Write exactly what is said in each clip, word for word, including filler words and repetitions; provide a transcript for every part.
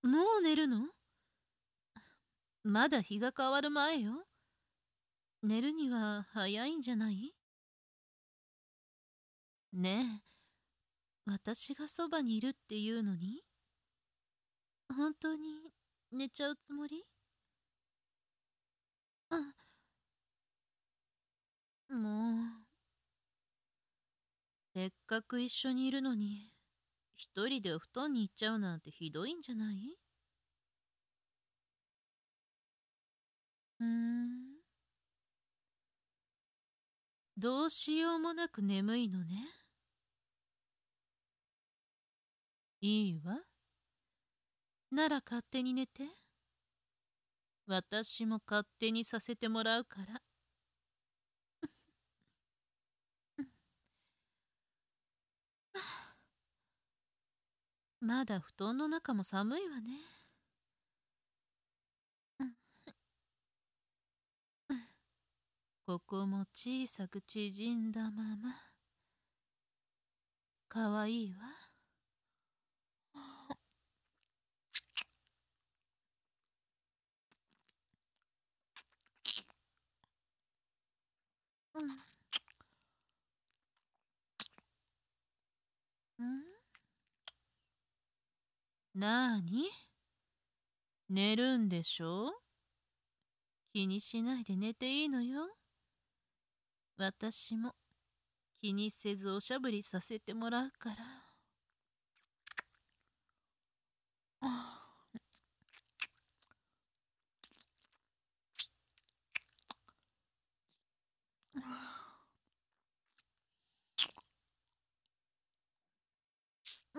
もう寝るの？まだ日が変わる前よ。寝るには早いんじゃない？ねえ、私がそばにいるっていうのに本当に寝ちゃうつもり？あ、もう、せっかく一緒にいるのに、一人でお布団に行っちゃうなんてひどいんじゃない？うーん、どうしようもなく眠いのね。いいわ。なら勝手に寝て。私も勝手にさせてもらうから。まだ布団の中も寒いわね。ここも小さく縮んだまま。かわいいわ。うん。んなーに？寝るんでしょ？気にしないで寝ていいのよ。私も気にせずおしゃぶりさせてもらうから。うん。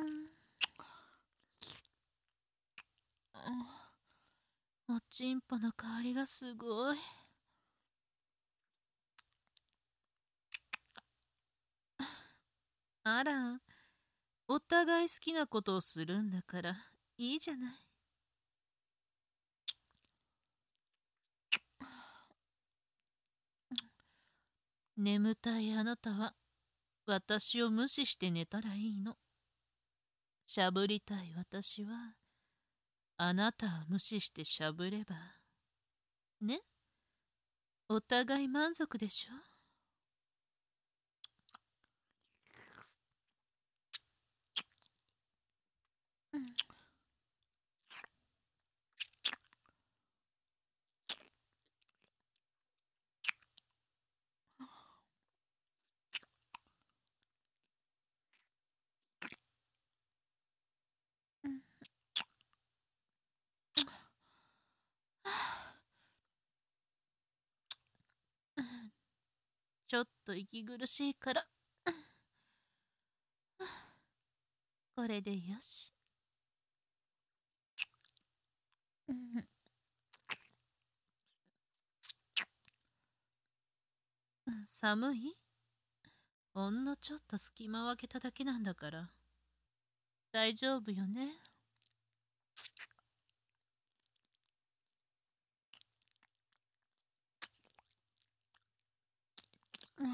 おちんぽの香りがすごい。あら、お互い好きなことをするんだからいいじゃない。眠たいあなたは私を無視して寝たらいいの。しゃぶりたい私はあなたを無視してしゃぶればね。お互い満足でしょ。うん。うん。ちょっと息苦しいからこれでよし。うん。寒い？ほんのちょっと隙間を空けただけなんだから大丈夫よね。うん。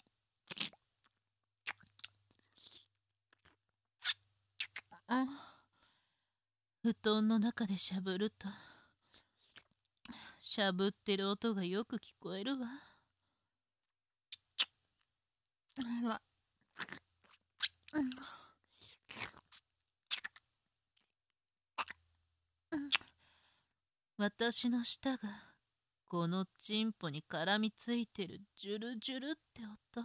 布団の中でしゃぶるとしゃぶってる音がよく聞こえるわ。うわ。うん。うん。私の舌がこのチンポに絡みついてるジュルジュルって音。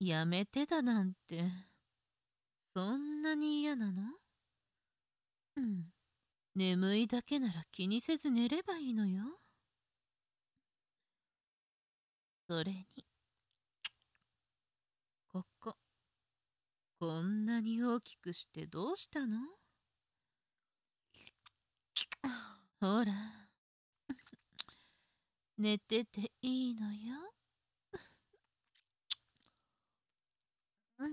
やめてだなんて、そんなに嫌なの？うん。眠いだけなら気にせず寝ればいいのよ。それに、ここ、こんなに大きくしてどうしたの？ほら、寝てていいのよ。うん。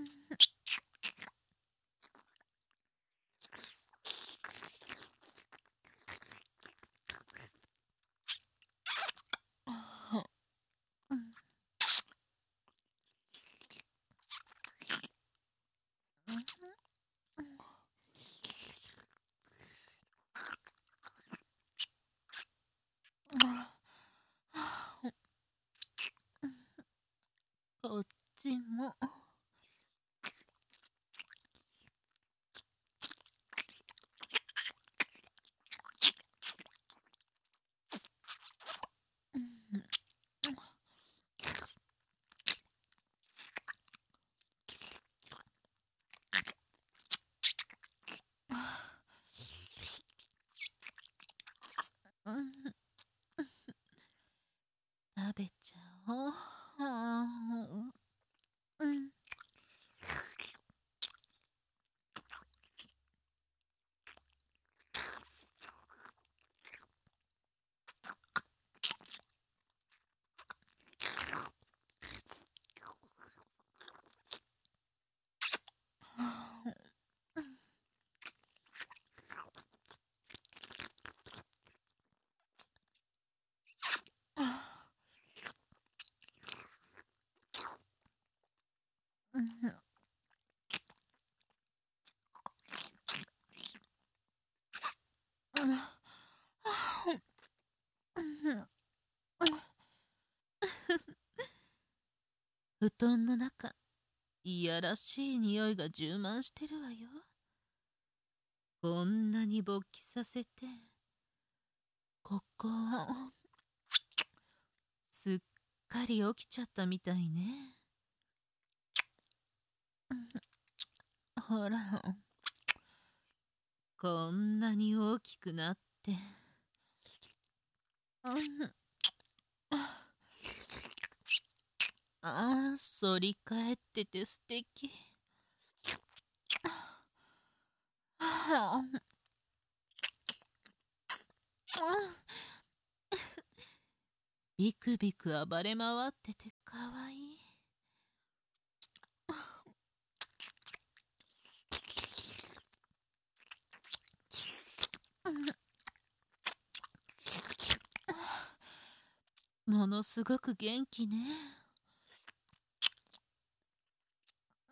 こっちも。うん、食べちゃおう。うん。布団の中、いやらしい匂いが充満してるわよ。こんなに勃起させて、ここは、すっかり起きちゃったみたいね。ほら、こんなに大きくなって。ああ、反り返ってて素敵。ビクビク暴れ回っててかわいい。ものすごく元気ね。うん。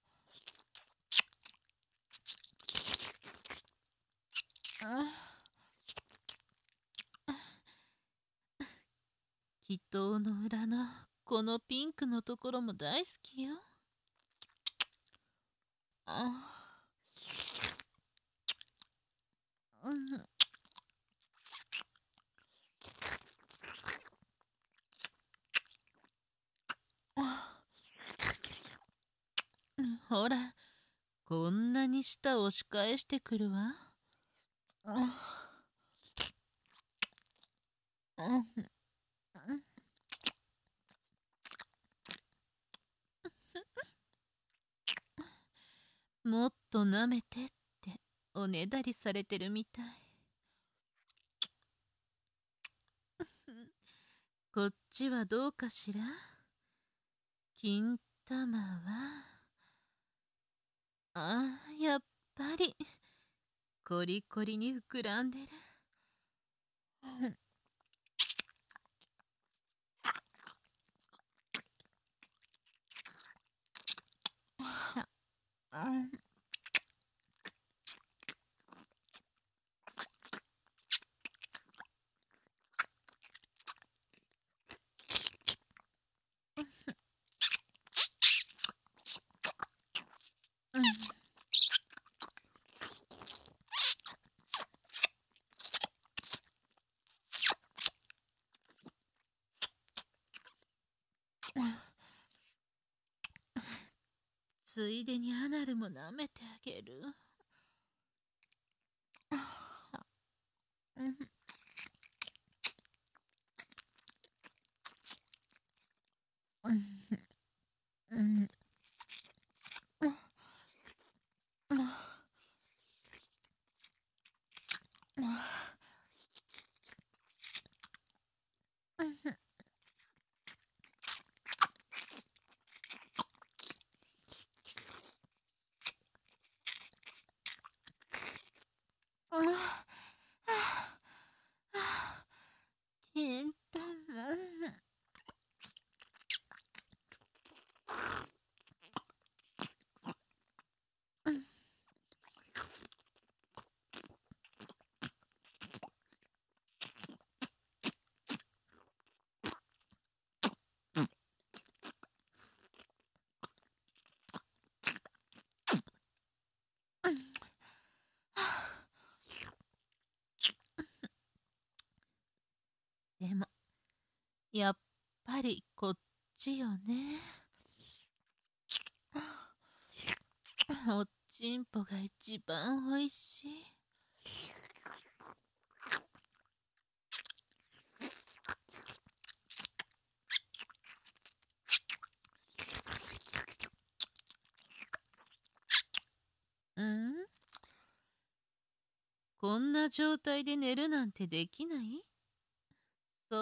祈祷の裏のこのピンクのところも大好きよ。あ、うん。ほら、こんなに舌を押し返してくるわ。もっと舐めてっておねだりされてるみたい。こっちはどうかしら？金玉は、ああ、やっぱりコリコリに膨らんでる。 ついでにアナルも舐めてあげる。うん。うん。うん。金玉。でもやっぱりこっちよね。おちんぽが一番おいしい。うん？こんな状態で寝るなんてできない？そう。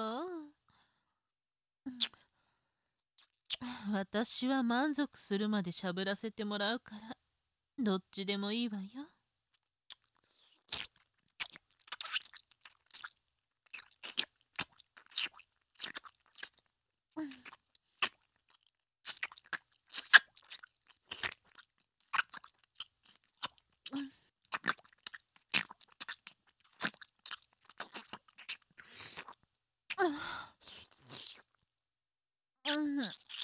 私は満足するまでしゃぶらせてもらうから、どっちでもいいわよ。うん。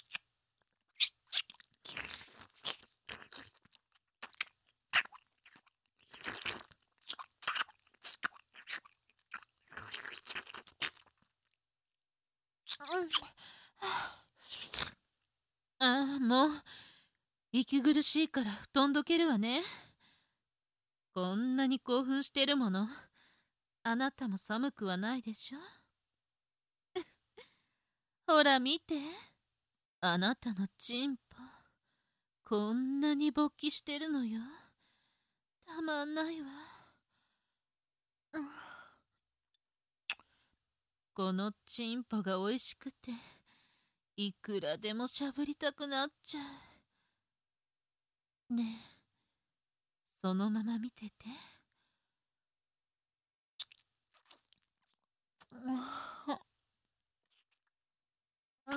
ああ、もう息苦しいから布団どけるわね。こんなに興奮してるもの、あなたも寒くはないでしょ。ほら見て、あなたのチンポ、こんなに勃起してるのよ。たまんないわ。うん。このチンポがおいしくて、いくらでもしゃぶりたくなっちゃう。ねえ、そのまま見てて。うん。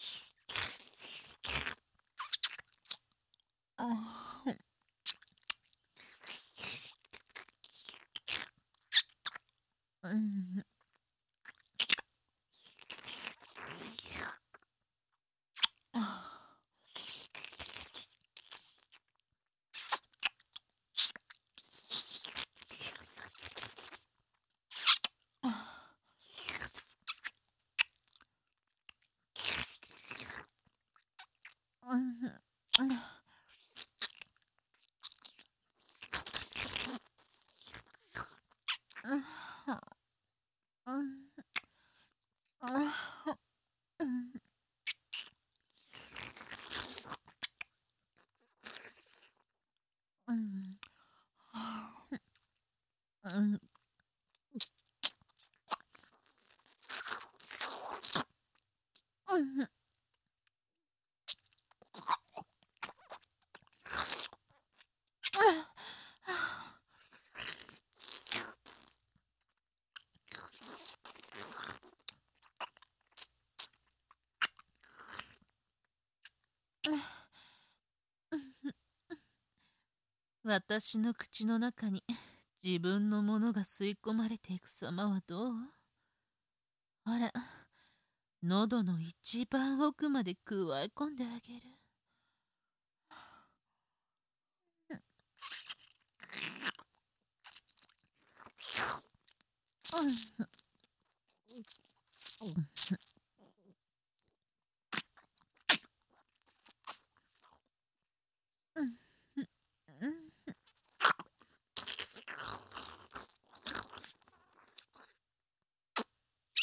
うん。私の口の中に自分のものが吸い込まれていく様はどう？ほら、喉の一番奥まで加え込んであげる。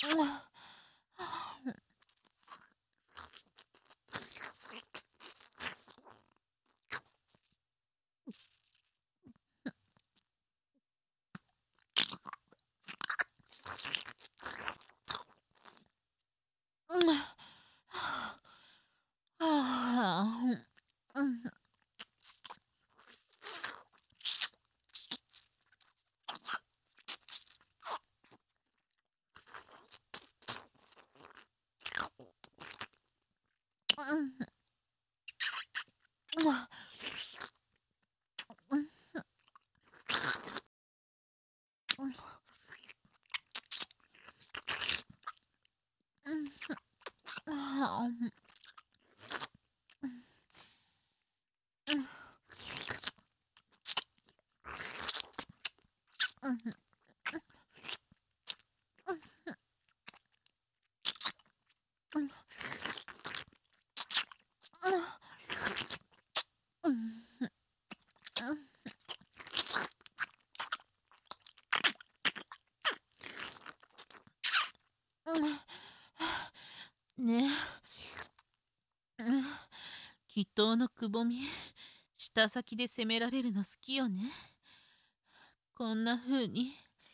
ねえ、祈祷のくぼみ、舌先で責められるの好きよね。こんな風に。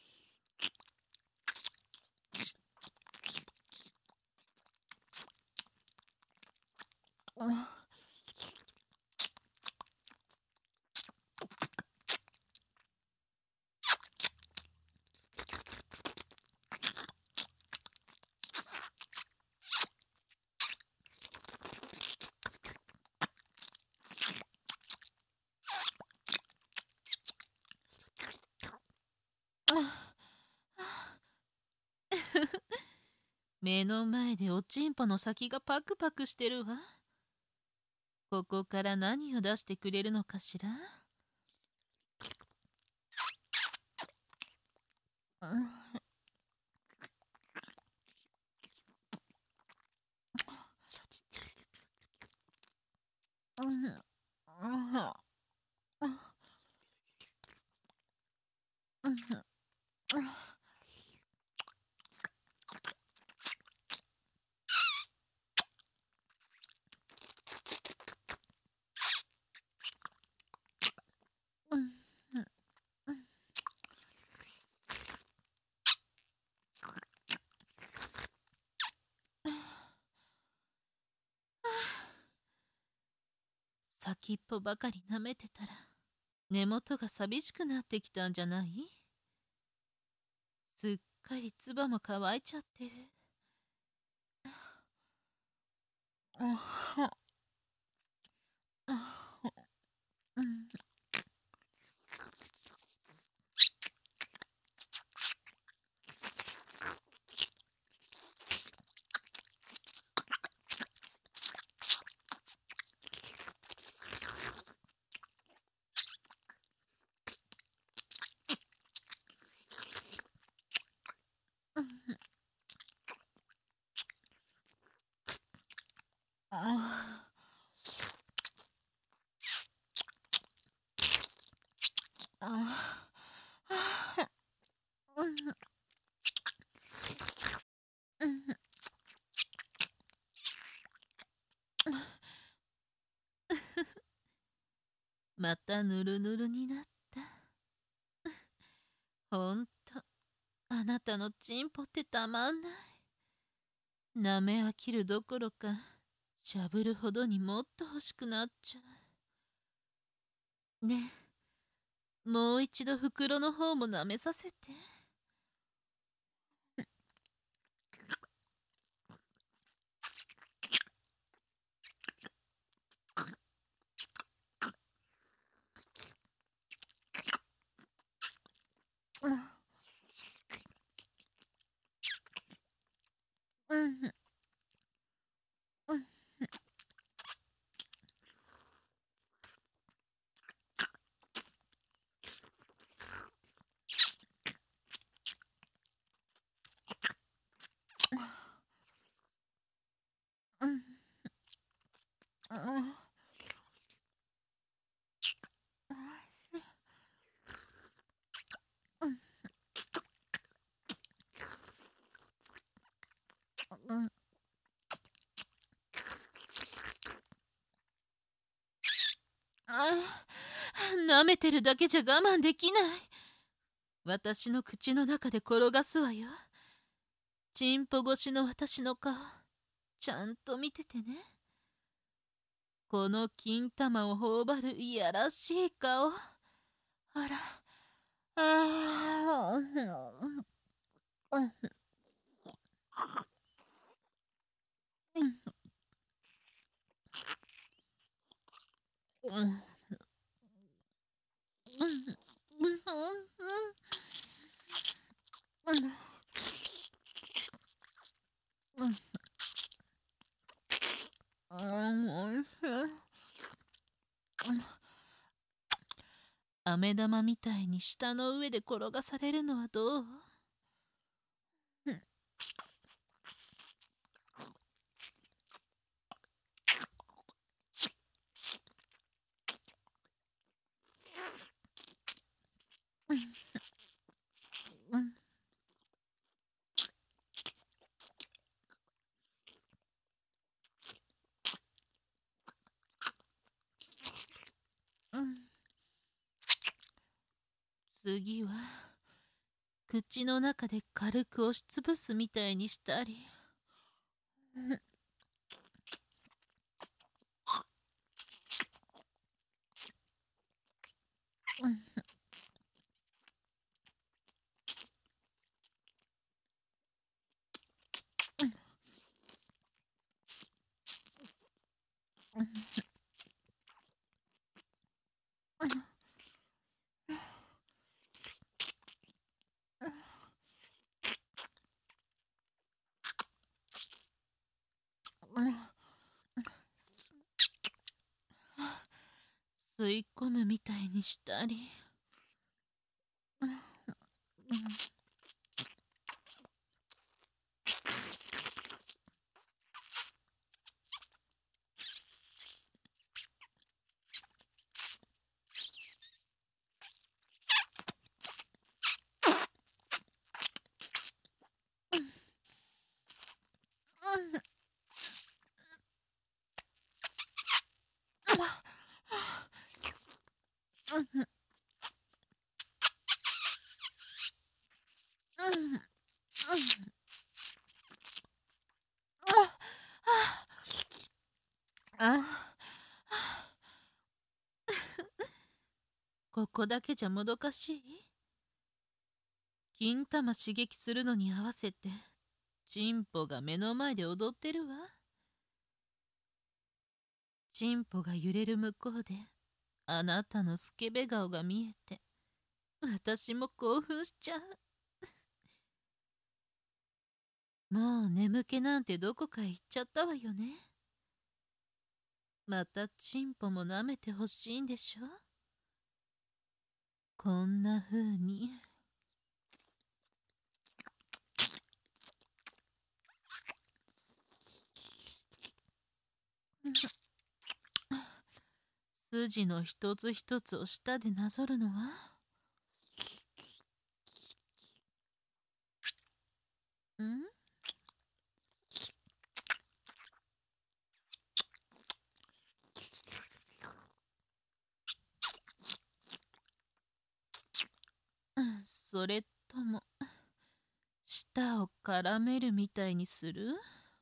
目の前でおちんぽの先がパクパクしてるわ。ここから何を出してくれるのかしら。先っぽばかり舐めてたら根元が寂しくなってきたんじゃない？すっかり唾も乾いちゃってる。またぬるぬるになった。ほんと、あなたのチンポってたまんない。舐め飽きるどころか、しゃぶるほどにもっと欲しくなっちゃう。ねえ、もう一度袋の方も舐めさせて。 うん。ああ、舐めてるだけじゃ我慢できない。私の口の中で転がすわよ。チンポ越しの私の顔、ちゃんと見ててね。この金玉を頬張るいやらしい顔。あら、ああ、うん、うん、うん、うん、うん、うん、うん、うん、飴玉みたいに舌の上で転がされるのはどう？うん、うん。次は口の中で軽く押しつぶすみたいにしたり。うん、うん、うん、吸い込むみたいにしたり。うん、うん、うん、うん、あ、ここだけじゃもどかしい？金玉刺激するのに合わせてチンポが目の前で踊ってるわ。チンポが揺れる向こうであなたのスケベ顔が見えて私も興奮しちゃう。もう眠気なんてどこかへ行っちゃったわよね。またチンポも舐めてほしいんでしょ？こんな風に。筋の一つ一つを舌でなぞるのは？ん？それとも舌を絡めるみたいにする？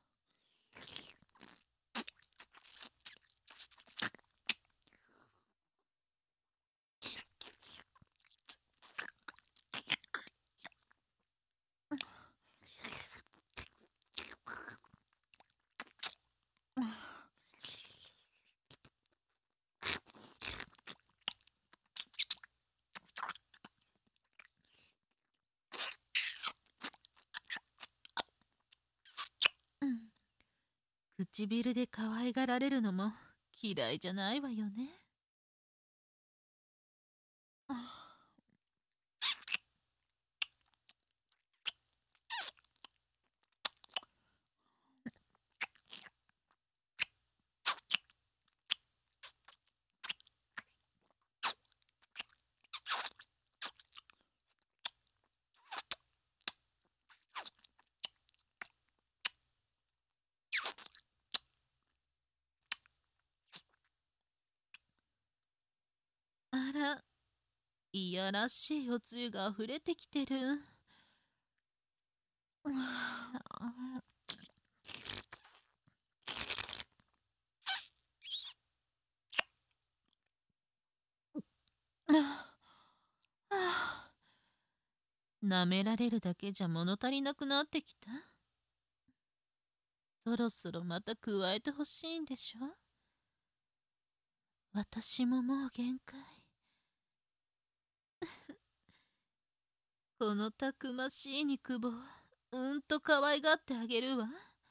唇で可愛がられるのも嫌いじゃないわよね。 いやらしいおつゆがあふれてきてる。舐められるだけじゃ物足りなくなってきた。そろそろまた加えてほしいんでしょ。私ももう限界。このたくましい肉棒、うんと可愛がってあげるわ。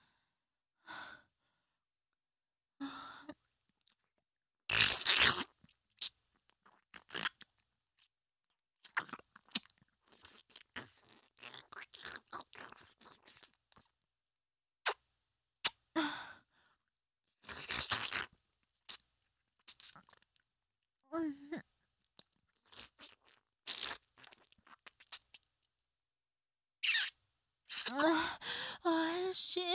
あ、おいしい。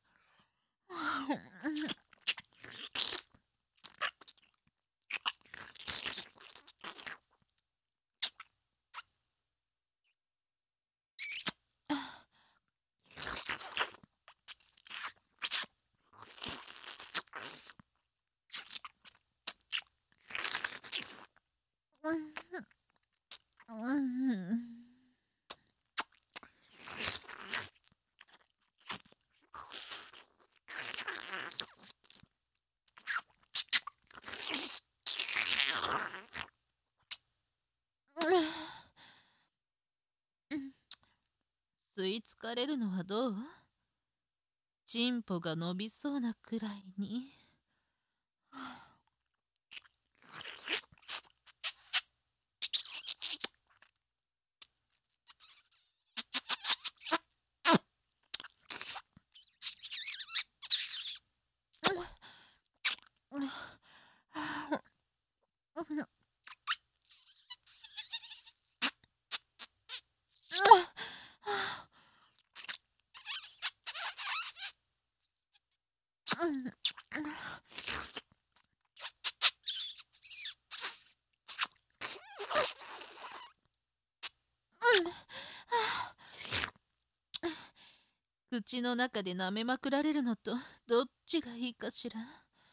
吸い付かれるのはどう？チンポが伸びそうなくらいに。口の中で舐めまくられるのとどっちがいいかしら。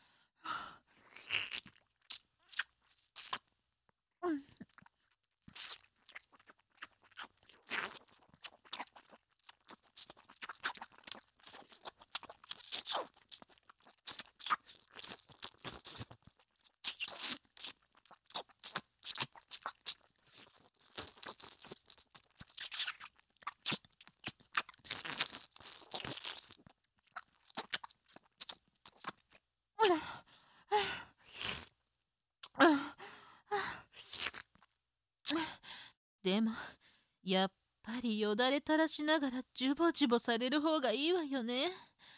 でもやっぱりよだれ垂らしながらジュボジュボされる方がいいわよね。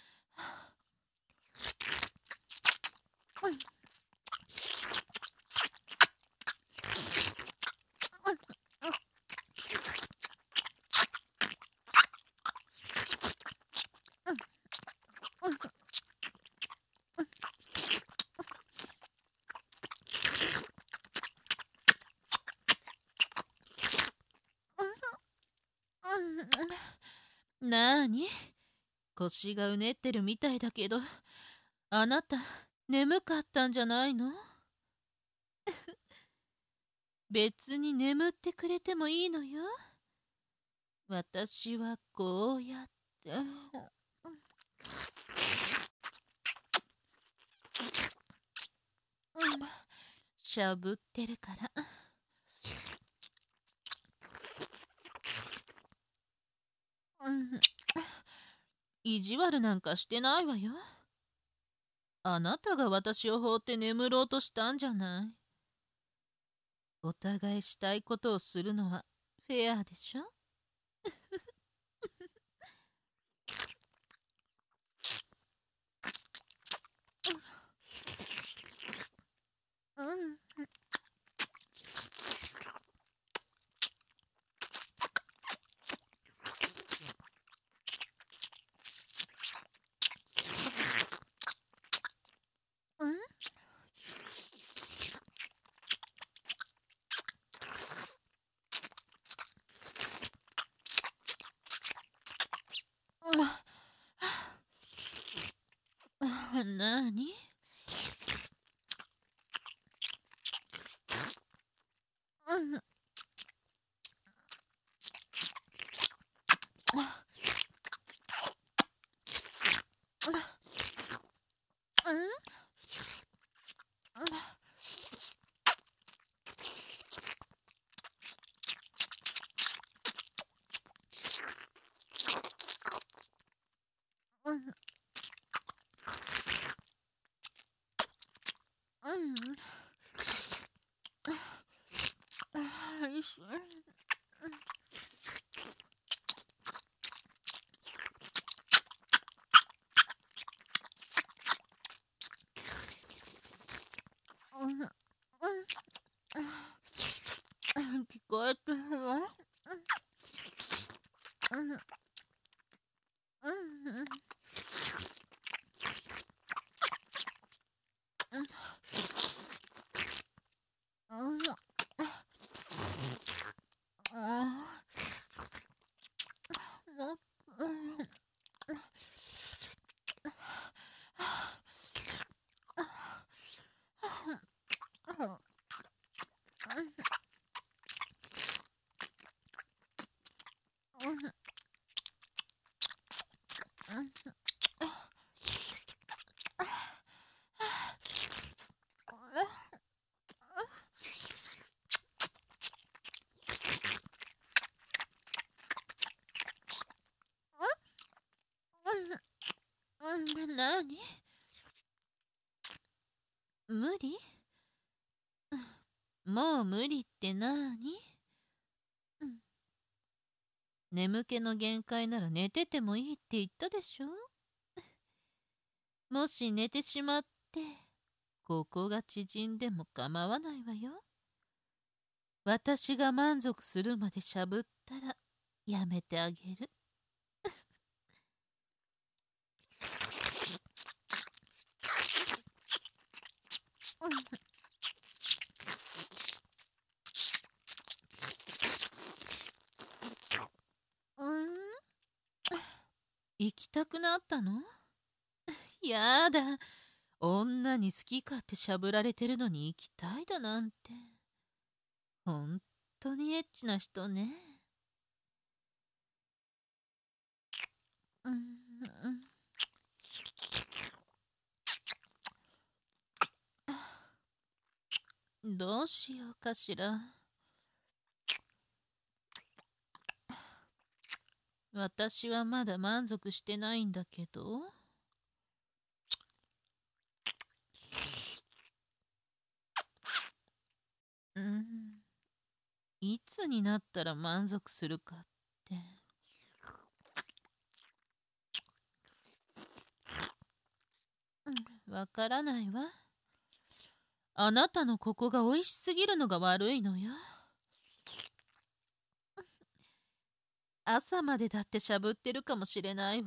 なーに、腰がうねってるみたいだけど、あなた眠かったんじゃないの？別に眠ってくれてもいいのよ。私はこうやってしゃぶってるから。意地悪なんかしてないわよ。あなたが私を放って眠ろうとしたんじゃない。お互いしたいことをするのはフェアでしょ。うん。 なに？うん。うん。うん。よし。うん。うん。聞こえてるわ。うん。うん。うん。うん。もう、うん。うん。なに？無理？もう無理ってなに？うん。眠気の限界なら寝ててもいいって言ったでしょ？もし寝てしまって、ここが縮んでも構わないわよ。私が満足するまでしゃぶったらやめてあげる。うん、行きたくなったの？やだ。女に好き勝手しゃぶられてるのに行きたいだなんて。ほんとにエッチな人ね。うん、うん。どうしようかしら。私はまだ満足してないんだけど。うん。いつになったら満足するかって。うん、わからないわ。あなたのここが美味しすぎるのが悪いのよ。朝までだってしゃぶってるかもしれないわ。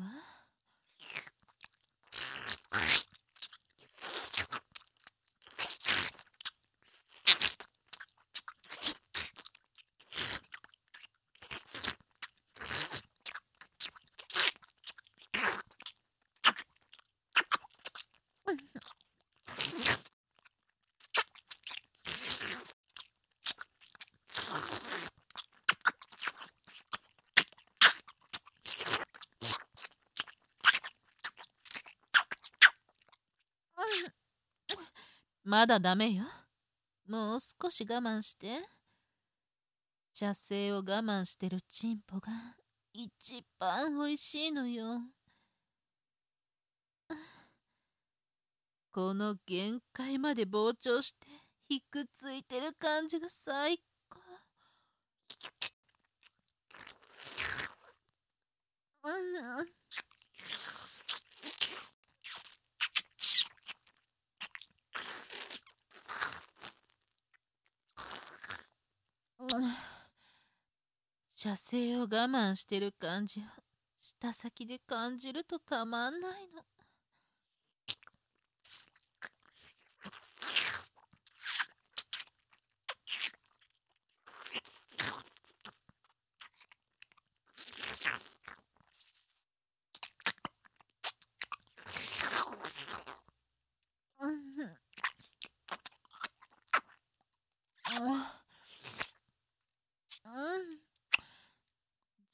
まだダメよ。もう少し我慢して。射精を我慢してるチンポが一番美味しいのよ。この限界まで膨張してひくついてる感じが最高。うん。射精を我慢してる感じを舌先で感じるとたまんないの。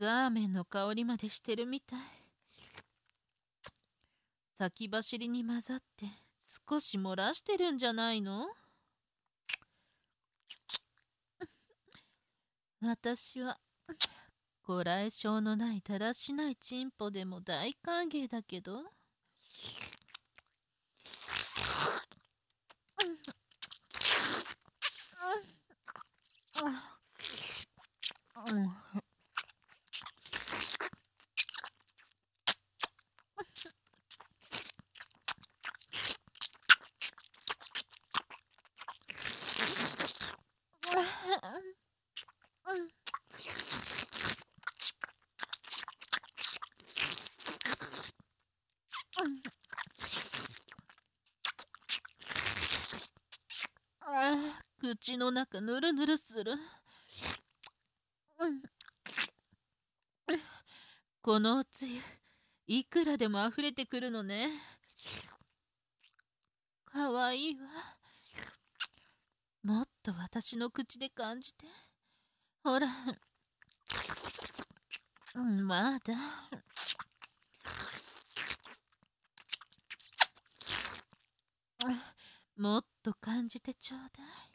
ザーメンの香りまでしてるみたい。先走りに混ざって少し漏らしてるんじゃないの？私はご来性のないだらしないチンポでも大歓迎だけど。口の中ぬるぬるする。このおつゆいくらでもあふれてくるのね。かわいいわ。もっと私の口で感じて。ほら、まだ。もっと感じてちょうだい。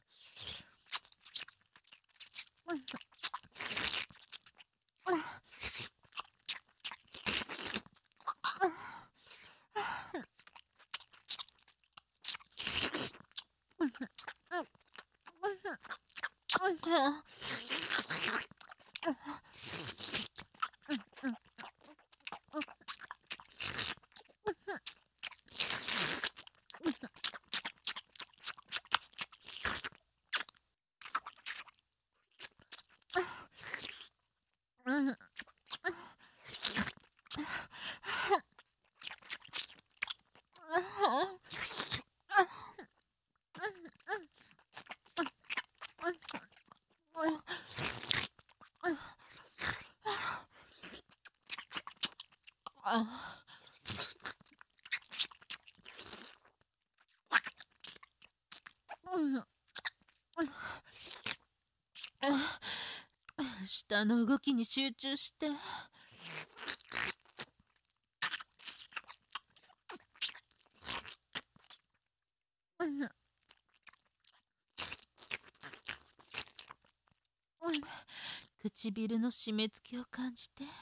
舌の動きに集中して。唇の締め付けを感じて。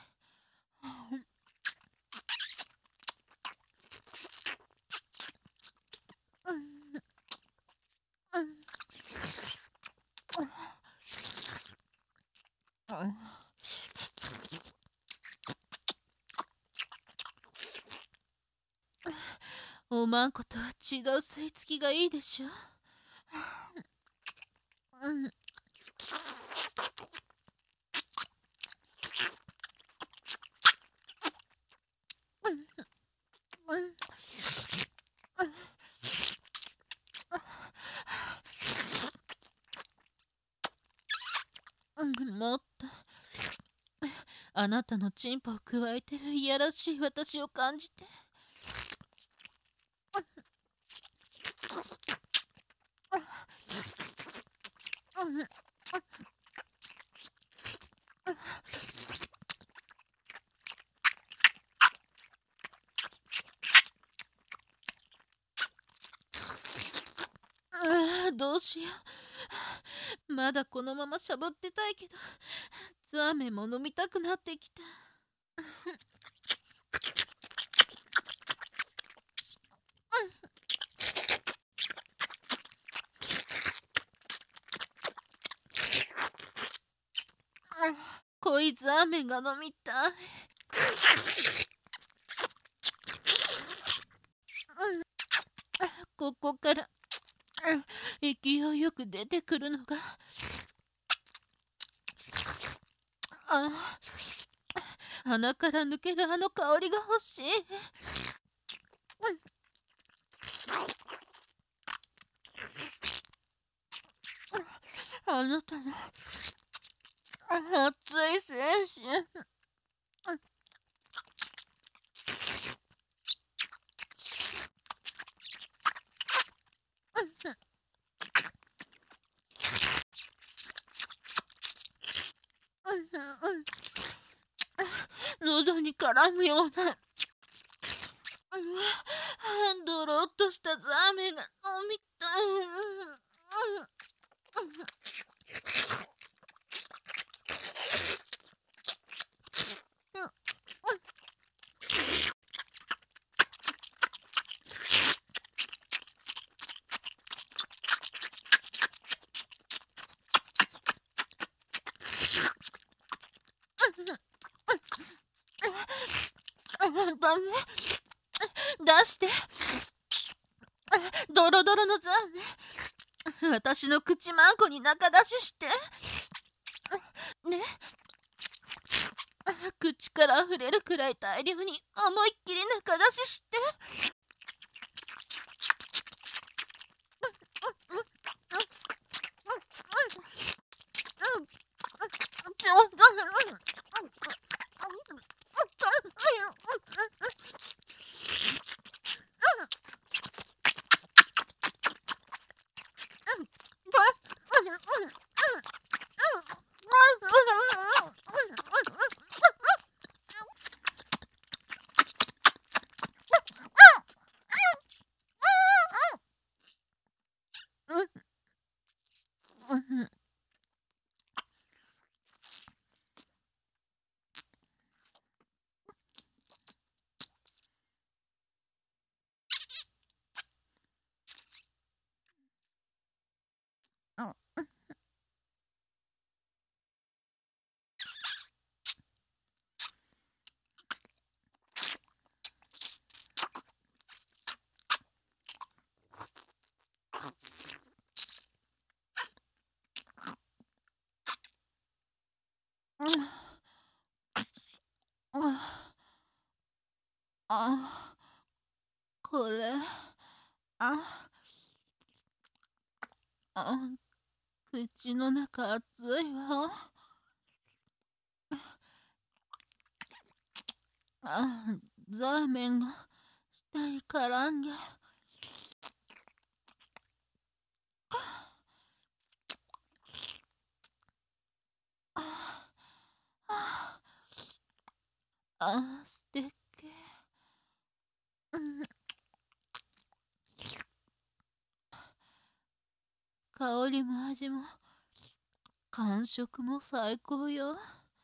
おまんことは違う吸い付きがいいでしょ。うんもっとあなたのチンポをくわえてるいやらしい私を感じて。ああ、どうしよう。まだこのまましゃぶってたいけど、ザーメンも飲みたくなってきた。濃いザーメンが飲みたい。ここから勢いよく出てくるのが、あ鼻から抜けるあの香りが欲しい。あなたの熱い精神。 喉に絡むようなドロッとしたザーメンが飲みたい。ダメ。出して。ドロドロのザーメン。私の口まんこに中出しして。ね。口から溢れるくらい大量に思いっきり中出しして。あ、これ、あ、あ、口の中熱いわ。あ、ザーメンが舌に絡んで。あ、あ、あ、素敵。うん、香りも味も感触も最高よ。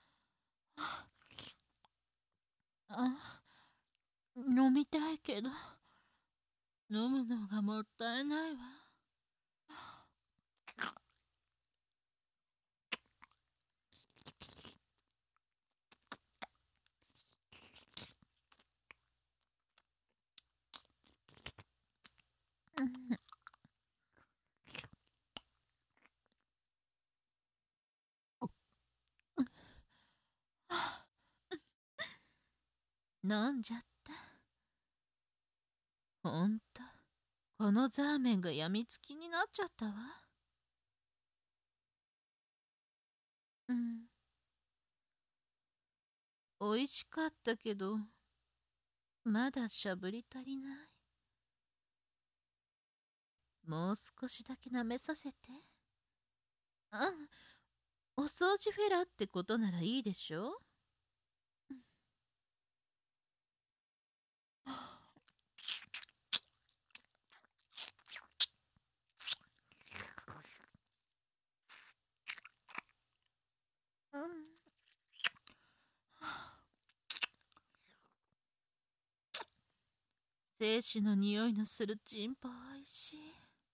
あ、飲みたいけど飲むのがもったいないわ。飲んじゃった。ほんと、このザーメンがやみつきになっちゃったわ。うん。美味しかったけど、まだしゃぶり足りない。もう少しだけ舐めさせて。うん。お掃除フェラってことならいいでしょ。うん。精子の匂いのするチンポおいしい。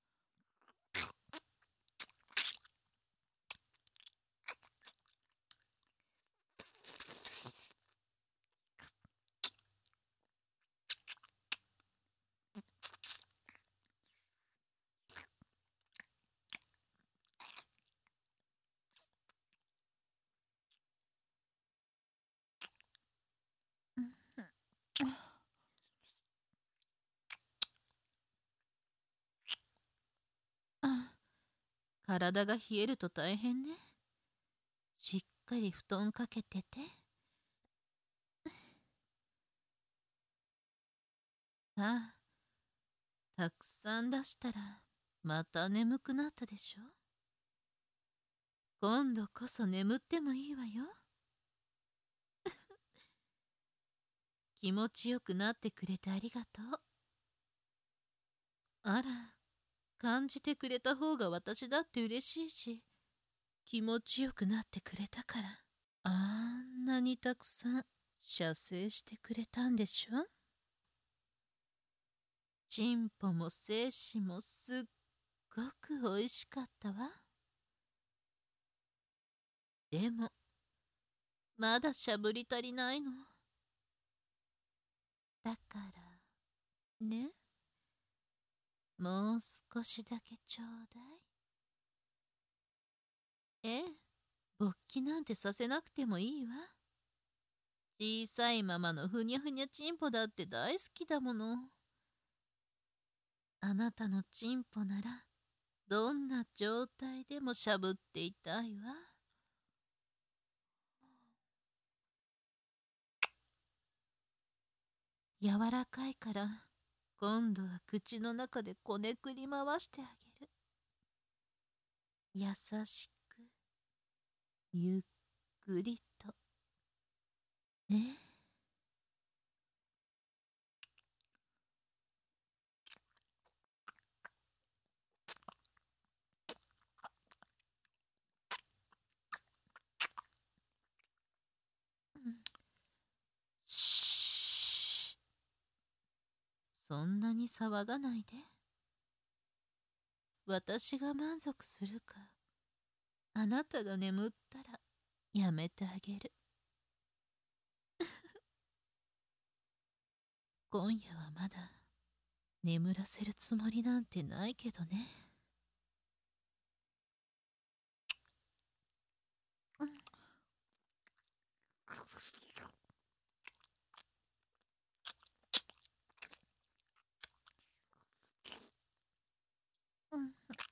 体が冷えると大変ね。しっかり布団かけてて。さあ、たくさん出したらまた眠くなったでしょ。今度こそ眠ってもいいわよ。 気持ちよくなってくれてありがとう。あら、感じてくれた方が私だって嬉しいし、気持ちよくなってくれたから、あんなにたくさん射精してくれたんでしょ。チンポも精子もすっごくおいしかったわ。でも、まだしゃぶり足りないの。だからね、もう少しだけちょうだい。ええ、勃起なんてさせなくてもいいわ。小さいままのふにゃふにゃチンポだって大好きだもの。あなたのチンポならどんな状態でもしゃぶっていたいわ。柔らかいから今度は口の中でこねくり回してあげる。優しくゆっくりとね。しそんなに騒がないで。私が満足するか、あなたが眠ったらやめてあげる。今夜はまだ眠らせるつもりなんてないけどね。うんうん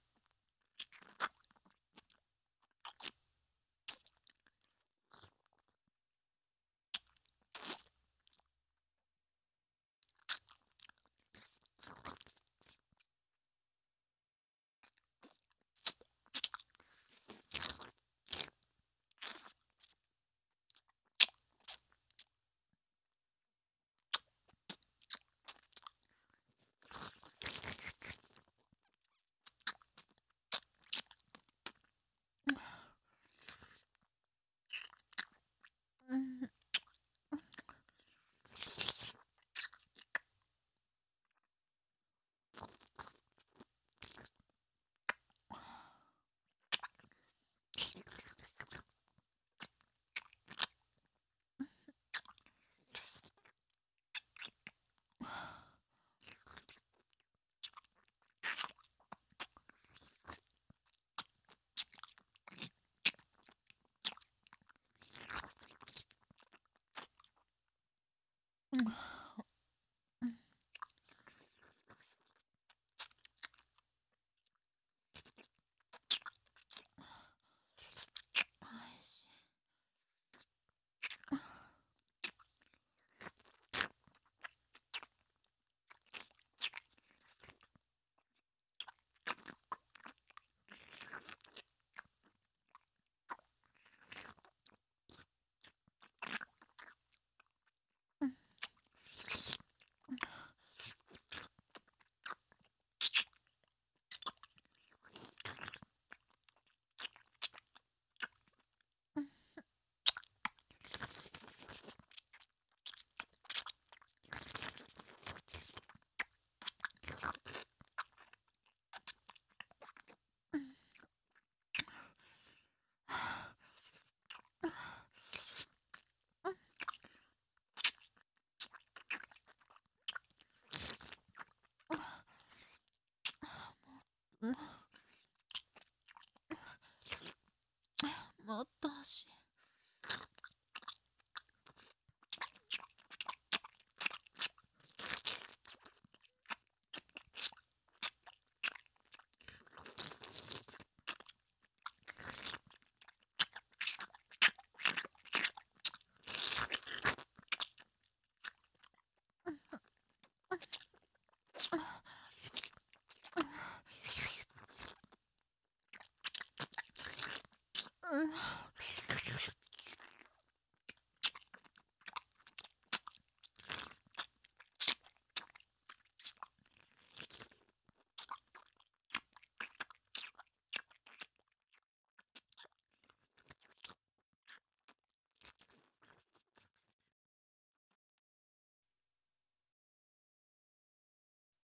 うんうんうん